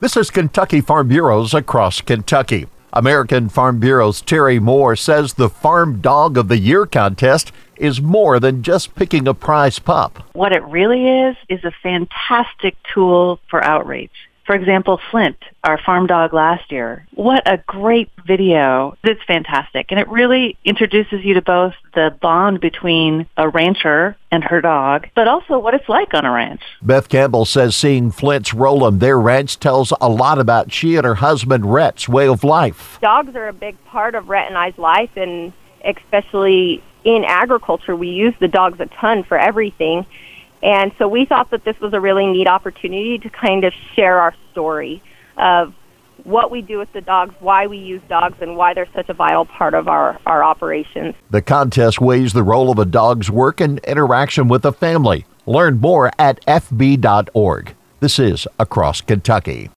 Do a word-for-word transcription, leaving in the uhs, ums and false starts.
This is Kentucky Farm Bureaus across Kentucky. American Farm Bureau's Terry Moore says the Farm Dog of the Year contest is more than just picking a prize pup. What it really is, is a fantastic tool for outreach. For example, Flint, our farm dog last year. What a great video. It's fantastic. And it really introduces you to both the bond between a rancher and her dog, but also what it's like on a ranch. Beth Campbell says seeing Flint's role on their ranch tells a lot about she and her husband Rhett's way of life. Dogs are a big part of Rhett and I's life, and especially in agriculture, we use the dogs a ton for everything. And so we thought that this was a really neat opportunity to kind of share our story of what we do with the dogs, why we use dogs, and why they're such a vital part of our, our operations. The contest weighs the role of a dog's work and interaction with a family. Learn more at f b dot org. This is Across Kentucky.